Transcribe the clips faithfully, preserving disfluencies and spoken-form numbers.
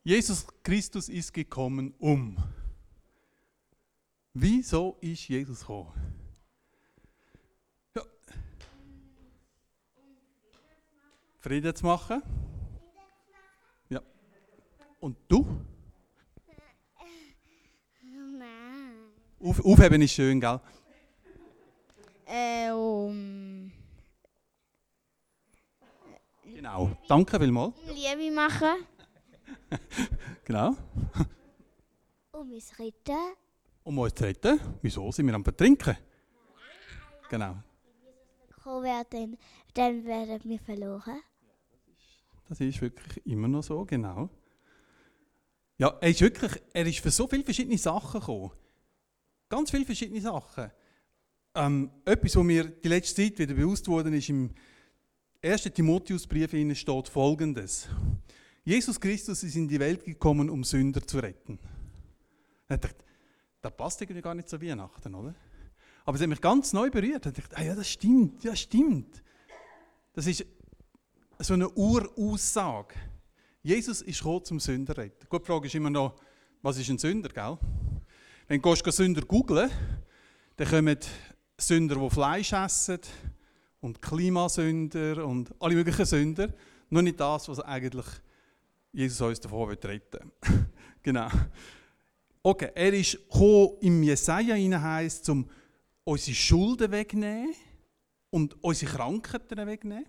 Jesus Christus ist gekommen, um. Wieso ist Jesus gekommen? Ja. Frieden zu machen. Ja. Und du? Nein. Auf, aufheben ist schön, gell? Äh, um Genau. Danke vielmals. Liebe machen. Genau. Um uns retten. Um uns zu retten. Wieso? Sind wir am Vertrinken? Genau. Gekommen werden, dann werden wir verloren. Das ist wirklich immer noch so, genau. Ja, er ist wirklich, er ist für so viele verschiedene Sachen gekommen. Ganz viele verschiedene Sachen. Ähm, etwas, was mir die letzte Zeit wieder bewusst worden ist, im ersten Timotheusbrief steht Folgendes. Jesus Christus ist in die Welt gekommen, um Sünder zu retten. Ich dachte, das passt irgendwie gar nicht zu Weihnachten, oder? Aber es hat mich ganz neu berührt. Ich dachte, ah ja, das stimmt, ja, stimmt. Das ist so eine Uraussage. Jesus ist gekommen, zum Sünder zu retten. Gut, die Frage ist immer noch, was ist ein Sünder, gell? Wenn du Sünder googeln, dann kommen Sünder, die Fleisch essen und Klimasünder und alle möglichen Sünder. Nur nicht das, was eigentlich Jesus uns davon retten will. Genau. Okay, er ist gekommen, im Jesaja hinein heisst, um unsere Schulden wegzunehmen und unsere Krankheiten wegzunehmen.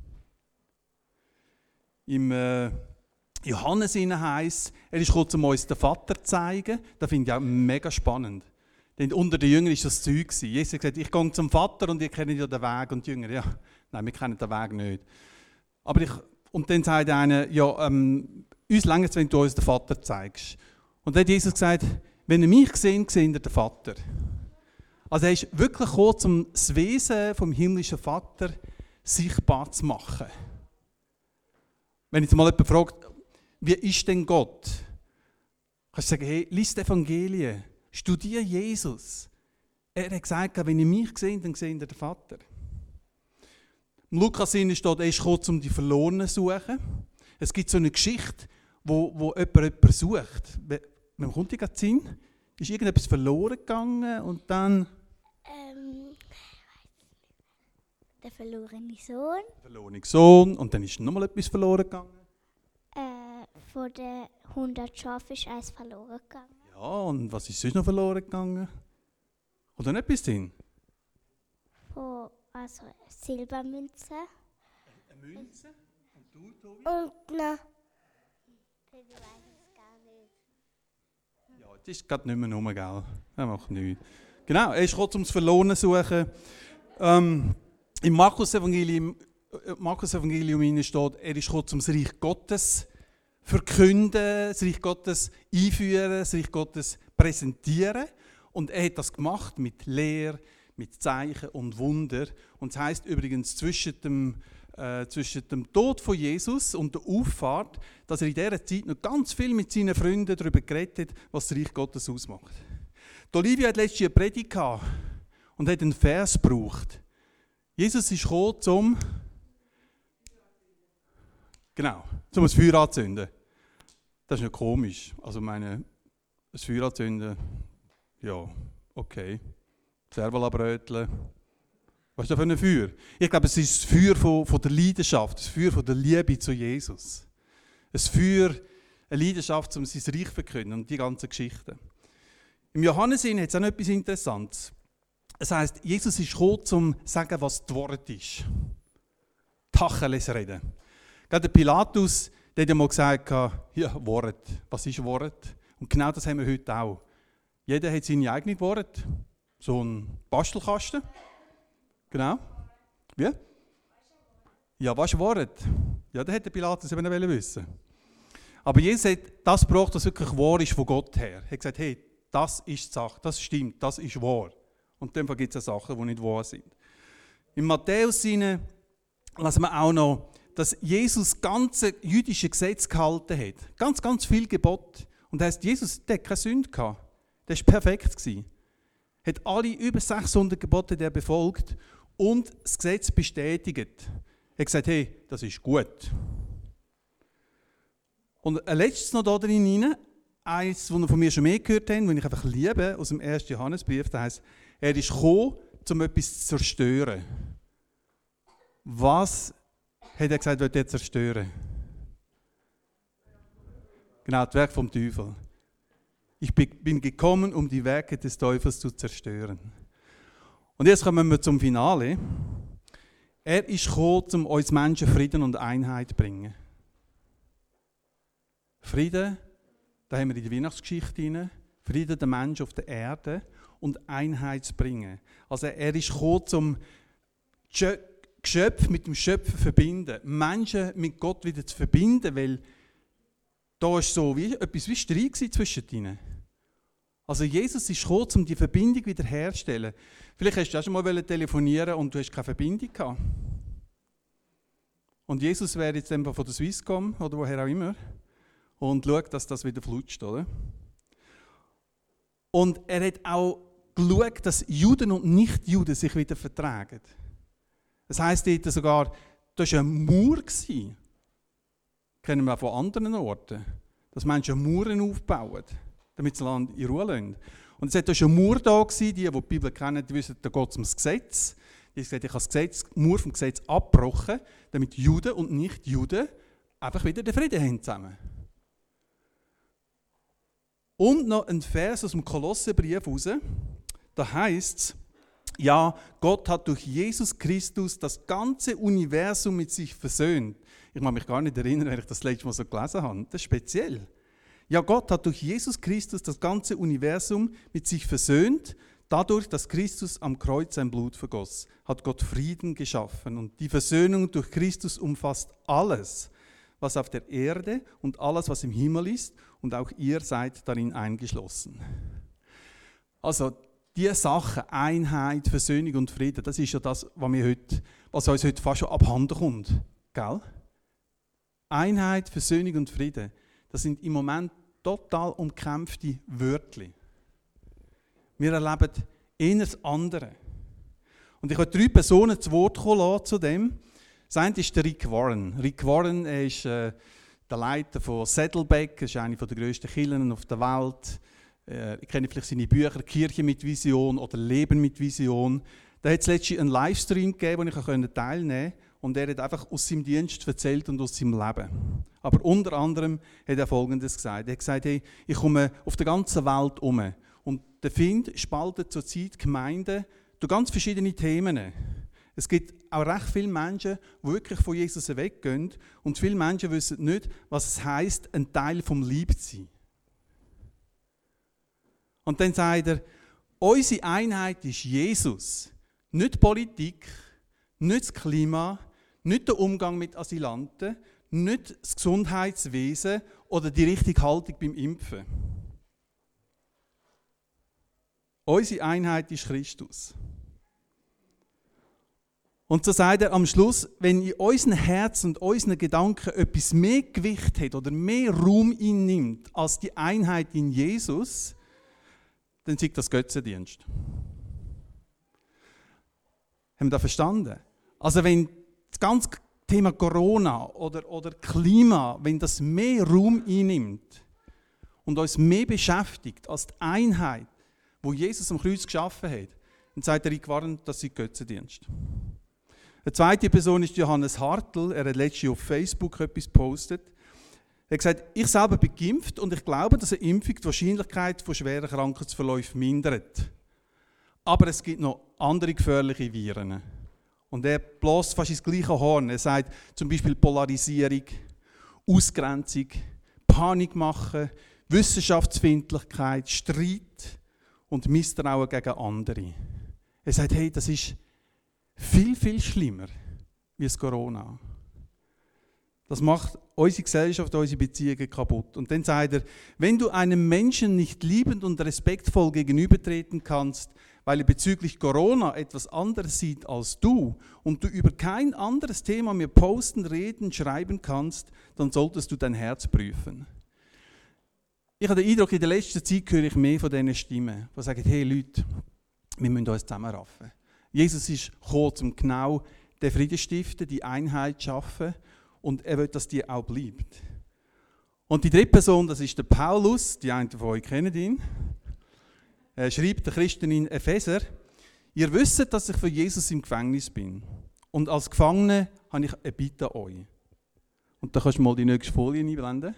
Im äh, Johannes hinein heisst, er ist gekommen, um uns den Vater zu zeigen. Das finde ich auch mega spannend. Denn unter den Jüngern war das Zeug. Jesus hat gesagt, ich gehe zum Vater und ihr kennt ja den Weg. Und die Jünger, ja, nein, wir kennen den Weg nicht. Aber ich, und dann sagt einer, ja, ähm, uns reicht es, wenn du uns den Vater zeigst. Und dann hat Jesus gesagt, wenn ihr mich seht, seht ihr den Vater. Also er ist wirklich gekommen, um das Wesen vom himmlischen Vater sichtbar zu machen. Wenn jetzt mal jemand fragt, wie ist denn Gott? Kannst du sagen, hey, lies die Evangelien, studiere Jesus. Er hat gesagt, wenn ihr mich seht, dann seht ihr den Vater. Im Lukas-Sinne steht, er ist gekommen, um die Verlorenen zu suchen. Es gibt so eine Geschichte, wo, wo jemand jemanden sucht. Wem kommt die gerade Sinn? Ist irgendetwas verloren gegangen und dann... Ähm, der verlorene Sohn. Der verlorene Sohn und dann ist nochmal etwas verloren gegangen. Äh, von den hundert Schafen ist eins verloren gegangen. Ja, und was ist sonst noch verloren gegangen? Kommt da noch etwas hin? Von, also Silbermünze. Eine Münze? Und du, Tobi? Und noch... Ich weiß es gar nicht. Ja, das ist gerade nicht mehr rum, gell? Er macht nichts. Genau, er ist gekommen, um das Verlorene zu suchen. Ähm, Im Markus-Evangelium Markus Evangelium steht, er ist gekommen, um das Reich Gottes verkünden, das Reich Gottes einführen, das Reich Gottes präsentieren. Und er hat das gemacht mit Lehre, mit Zeichen und Wunder. Und das heisst übrigens zwischen dem, äh, zwischen dem Tod von Jesus und der Auffahrt, dass er in dieser Zeit noch ganz viel mit seinen Freunden darüber geredet hat, was das Reich Gottes ausmacht. Die Olivia hat letztens eine Predigt gehabt und hat einen Vers gebraucht. Jesus ist gekommen, um genau, um ein Feuer anzünden. Das ist nicht komisch. Also meine, ein Feuer anzünden, ja, okay. Servola-Brötchen. Was ist das für ein Feuer? Ich glaube, es ist das Feuer von, von der Leidenschaft, das Feuer von der Liebe zu Jesus. Ein Feuer, eine Leidenschaft, um sein Reich zu verkünden und die ganzen Geschichten. Im Johannes-Sinn hat es auch noch etwas Interessantes. Es heisst, Jesus ist gekommen, um zu sagen, was das Wort ist. Tacheles reden. Gerade der Pilatus, der hat ja mal gesagt, ja, Wort, was ist Wort? Und genau das haben wir heute auch. Jeder hat seine eigenen Worte. So ein Bastelkasten. Genau. Wie? Ja, was ist Wort? Ja, das hätte der Pilatus eben wissen. Aber Jesus hat das gebraucht, was wirklich wahr ist von Gott her. Er hat gesagt, hey, das ist die Sache, das stimmt, das ist wahr. Und in dem Fall gibt es Sachen, die nicht wahr sind. Im Matthäus-Sinne lassen wir auch noch, dass Jesus das ganze jüdische Gesetz gehalten hat. Ganz, ganz viel Gebot. Und das heisst, Jesus der hat keine Sünde gehabt. Der war perfekt. Er hat alle über sechshundert Gebote der befolgt und das Gesetz bestätigt. Er hat gesagt, hey, das ist gut. Und ein letztes noch da drin rein, eins, das ihr von mir schon mehr gehört habt, das ich einfach liebe, aus dem ersten Johannesbrief, das heisst, er ist gekommen, um etwas zu zerstören. Was hat er gesagt, wird er zerstören? Genau, das Werk vom Teufel. Ich bin gekommen, um die Werke des Teufels zu zerstören. Und jetzt kommen wir zum Finale. Er ist gekommen, um uns Menschen Frieden und Einheit zu bringen. Frieden, da haben wir in die Weihnachtsgeschichte hinein. Frieden der Menschen auf der Erde und Einheit zu bringen. Also er ist gekommen, um Geschöpfe mit dem Schöpfer zu verbinden. Menschen mit Gott wieder zu verbinden, weil da war so wie, etwas wie Streit zwischen ihnen. Also Jesus ist gekommen, um die Verbindung wiederherzustellen. Vielleicht hast du auch schon mal telefonieren und du hast keine Verbindung gehabt. Und Jesus wäre jetzt einfach von der Swisscom oder woher auch immer und schaut, dass das wieder flutscht, oder? Und er hat auch geschaut, dass Juden und Nichtjuden sich wieder vertragen. Das heisst dort sogar, das war ein Mauer. Das kennen wir auch von anderen Orten. Dass Menschen Mauern aufbauen, damit sie das Land in Ruhe lassen. Und es war eine Mauer da, die, die die Bibel kennen, die wissen, da geht es um das Gesetz. Die haben gesagt, ich habe das Gesetz, die Mauer vom Gesetz abgebrochen, damit Juden und Nicht-Juden einfach wieder den Frieden haben zusammen. Und noch ein Vers aus dem Kolosserbrief raus. Da heisst es, ja, Gott hat durch Jesus Christus das ganze Universum mit sich versöhnt. Ich kann mich gar nicht erinnern, wenn ich das letzte Mal so gelesen habe. Das ist speziell. Ja, Gott hat durch Jesus Christus das ganze Universum mit sich versöhnt. Dadurch, dass Christus am Kreuz sein Blut vergoss, hat Gott Frieden geschaffen. Und die Versöhnung durch Christus umfasst alles, was auf der Erde und alles, was im Himmel ist. Und auch ihr seid darin eingeschlossen. Also, diese Sachen, Einheit, Versöhnung und Frieden, das ist ja das, was, wir heute, was uns heute fast schon abhanden kommt. Gell? Einheit, Versöhnung und Frieden, das sind im Moment total umkämpfte Wörter. Wir erleben eher das andere. Und ich habe drei Personen zu Wort kommen lassen zu dem. Das eine ist der Rick Warren. Rick Warren er ist äh, der Leiter von Saddleback, das ist eine der grössten Kirchen auf der Welt. Äh, ich kenne vielleicht seine Bücher «Kirche mit Vision» oder «Leben mit Vision». Da hat es letztens einen Livestream gegeben, wo ich teilnehmen konnte. Und er hat einfach aus seinem Dienst erzählt und aus seinem Leben. Aber unter anderem hat er Folgendes gesagt. Er hat gesagt, hey, ich komme auf der ganzen Welt um. Und der Find spaltet zurzeit Gemeinden durch ganz verschiedene Themen. Es gibt auch recht viele Menschen, die wirklich von Jesus weggehen. Und viele Menschen wissen nicht, was es heisst, ein Teil vom Leib zu sein. Und dann sagt er, unsere Einheit ist Jesus. Nicht Politik, nicht das Klima, nicht der Umgang mit Asylanten, nicht das Gesundheitswesen oder die richtige Haltung beim Impfen. Unsere Einheit ist Christus. Und so sagt er am Schluss, wenn in unseren Herzen und unseren Gedanken etwas mehr Gewicht hat oder mehr Raum einnimmt als die Einheit in Jesus, dann ist das Götzendienst. Haben wir das verstanden? Also wenn das ganze Thema Corona oder, oder Klima, wenn das mehr Raum einnimmt und uns mehr beschäftigt als die Einheit, wo Jesus am Kreuz geschaffen hat, dann sagt er, ich warne, das ist Götzendienst. Eine zweite Person ist Johannes Hartl. Er hat letztens auf Facebook etwas gepostet. Er hat gesagt, ich selber bin geimpft und ich glaube, dass eine Impfung die Wahrscheinlichkeit von schweren Krankheitsverläufen mindert. Aber es gibt noch andere gefährliche Viren. Und er bläst fast ins gleiche Horn. Er sagt zum Beispiel Polarisierung, Ausgrenzung, Panik machen, Wissenschaftsfeindlichkeit, Streit und Misstrauen gegen andere. Er sagt, hey, das ist viel, viel schlimmer wie das Corona. Das macht unsere Gesellschaft, unsere Beziehungen kaputt. Und dann sagt er, wenn du einem Menschen nicht liebend und respektvoll gegenübertreten kannst, weil er bezüglich Corona etwas anderes sieht als du und du über kein anderes Thema mehr posten, reden, schreiben kannst, dann solltest du dein Herz prüfen. Ich habe den Eindruck, in der letzten Zeit höre ich mehr von diesen Stimmen, die sagen, hey Leute, wir müssen uns zusammenraffen. Jesus ist gekommen, um genau den Frieden zu stiften, die Einheit zu schaffen und er will, dass die auch bleibt. Und die dritte Person, das ist der Paulus, die einen von euch kennen ihn. Er schreibt den Christen in Epheser: Ihr wisst, dass ich für Jesus im Gefängnis bin. Und als Gefangener habe ich eine Bitte an euch. Und da kannst du mal die nächste Folie einblenden.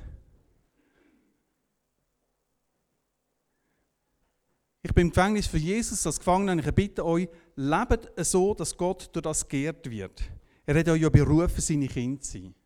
Ich bin im Gefängnis für Jesus, als Gefangener habe ich eine Bitte an euch. Lebt so, dass Gott durch das geehrt wird. Er hat euch ja berufen, seine Kinder zu sein.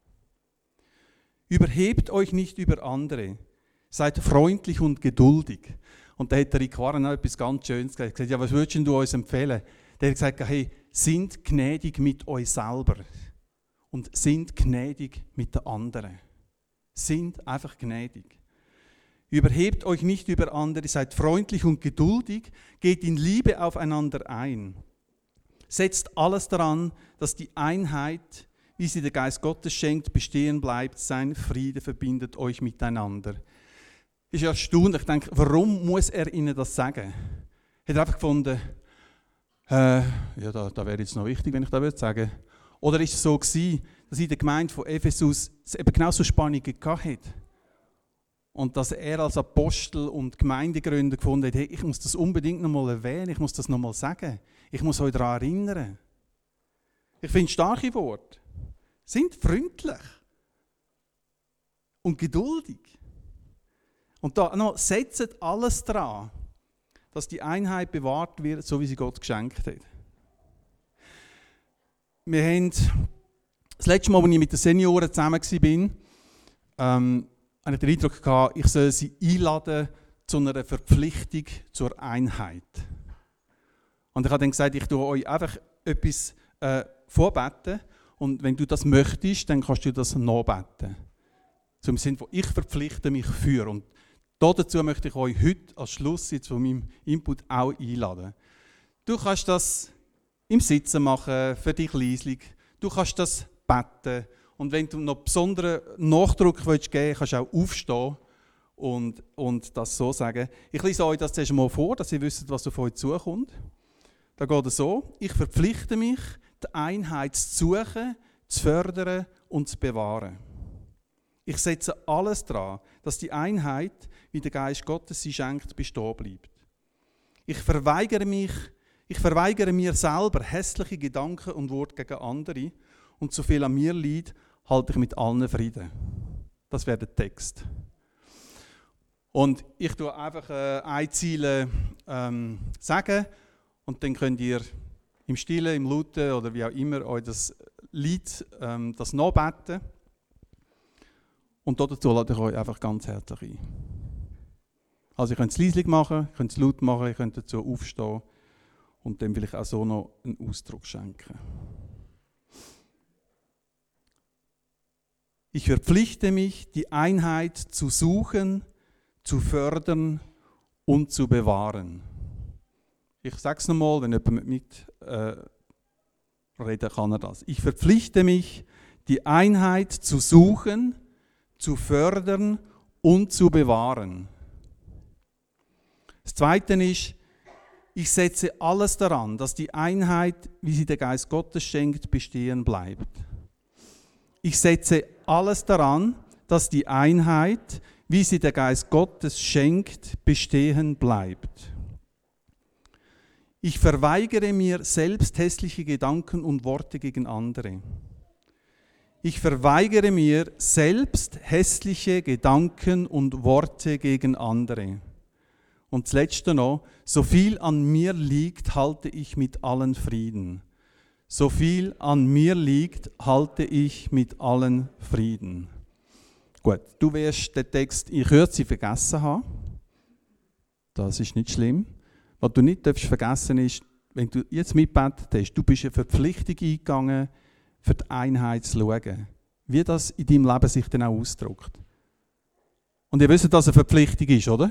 Überhebt euch nicht über andere. Seid freundlich und geduldig. Und da hat der Rick noch etwas ganz Schönes gesagt. Er hat gesagt, ja, was würdest du uns empfehlen? Der hat gesagt, hey, sind gnädig mit euch selber. Und sind gnädig mit den anderen. Sind einfach gnädig. Überhebt euch nicht über andere, seid freundlich und geduldig, geht in Liebe aufeinander ein. Setzt alles daran, dass die Einheit, wie sie der Geist Gottes schenkt, bestehen bleibt. Sein Friede verbindet euch miteinander. Ist ja erstaunlich. Ich denke, warum muss er ihnen das sagen? Hat er einfach gefunden, äh, ja, da, da wäre jetzt noch wichtig, wenn ich das sagen würde. Oder ist es so gewesen, dass in der Gemeinde von Ephesus es eben genau so Spannungen gab? Und dass er als Apostel und Gemeindegründer gefunden hat, hey, ich muss das unbedingt noch mal erwähnen, ich muss das noch mal sagen. Ich muss euch daran erinnern. Ich finde starke Worte. Sind freundlich und geduldig. Und da noch, setzt alles daran, dass die Einheit bewahrt wird, so wie sie Gott geschenkt hat. Wir haben das letzte Mal, als ich mit den Senioren zusammen war, ähm, habe ich den Eindruck gehabt, ich soll sie einladen zu einer Verpflichtung zur Einheit. Und ich habe dann gesagt, ich tue euch einfach etwas äh, vorbeten und wenn du das möchtest, dann kannst du das nachbeten. So im Sinne von, ich verpflichte mich für. Und dazu möchte ich euch heute als Schluss jetzt von meinem Input auch einladen. Du kannst das im Sitzen machen, für dich leislich. Du kannst das beten. Und wenn du noch besonderen Nachdruck geben willst, kannst du auch aufstehen und, und das so sagen. Ich lese euch das zuerst mal vor, dass ihr wisst, was auf euch zukommt. Da geht es so: Ich verpflichte mich, die Einheit zu suchen, zu fördern und zu bewahren. Ich setze alles daran, dass die Einheit, wie der Geist Gottes sie schenkt, bestehen bleibt. Ich verweigere mich, ich verweigere mir selber hässliche Gedanken und Worte gegen andere und so viel an mir liegt, halte ich mit allen Frieden. Das wäre der Text. Und ich tue einfach äh, ein Ziel ähm, sagen und dann könnt ihr im Stillen, im Lauten oder wie auch immer euch das Lied, ähm, das nachbeten. Und dazu lade ich euch einfach ganz herzlich ein. Also ihr könnt es leislich machen, ihr könnt es laut machen, ihr könnt dazu aufstehen und dann vielleicht auch so noch einen Ausdruck schenken. Ich verpflichte mich, die Einheit zu suchen, zu fördern und zu bewahren. Ich sage es nochmal, wenn jemand mit äh, reden kann er das. Ich verpflichte mich, die Einheit zu suchen, zu fördern und zu bewahren. Das Zweite ist, ich setze alles daran, dass die Einheit, wie sie der Geist Gottes schenkt, bestehen bleibt. Ich setze alles daran, dass die Einheit, wie sie der Geist Gottes schenkt, bestehen bleibt. Ich verweigere mir selbst hässliche Gedanken und Worte gegen andere. Ich verweigere mir selbst hässliche Gedanken und Worte gegen andere. Und das Letzte noch, so viel an mir liegt, halte ich mit allen Frieden. So viel an mir liegt, halte ich mit allen Frieden. Gut, du wirst den Text in Kürze vergessen haben. Das ist nicht schlimm. Was du nicht vergessen darfst, ist, wenn du jetzt mitbetet hast, du bist eine Verpflichtung eingegangen, für die Einheit zu schauen. Wie das in deinem Leben sich dann auch ausdrückt. Und ihr wisst, dass es eine Verpflichtung ist, oder?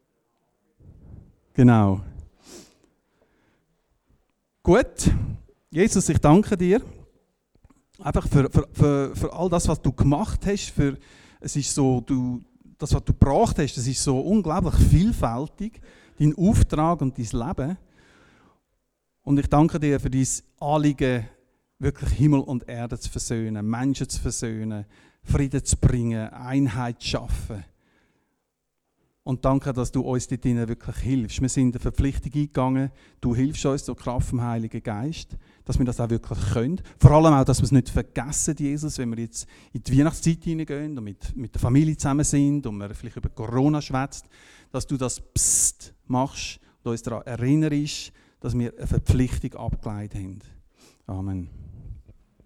Genau. Gut. Jesus, ich danke dir einfach für, für, für, für all das, was du gemacht hast. Für, es ist so, du, das, was du gebracht hast, das ist so unglaublich vielfältig. Dein Auftrag und dein Leben. Und ich danke dir für dein Anliegen, wirklich Himmel und Erde zu versöhnen, Menschen zu versöhnen, Frieden zu bringen, Einheit zu schaffen. Und danke, dass du uns dort wirklich hilfst. Wir sind eine Verpflichtung eingegangen. Du hilfst uns durch die Kraft vom Heiligen Geist, dass wir das auch wirklich können. Vor allem auch, dass wir es nicht vergessen, Jesus, wenn wir jetzt in die Weihnachtszeit hineingehen und mit, mit der Familie zusammen sind und wir vielleicht über Corona schwätzt, dass du das Psst machst und uns daran erinnerst, dass wir eine Verpflichtung abgeleitet haben. Amen.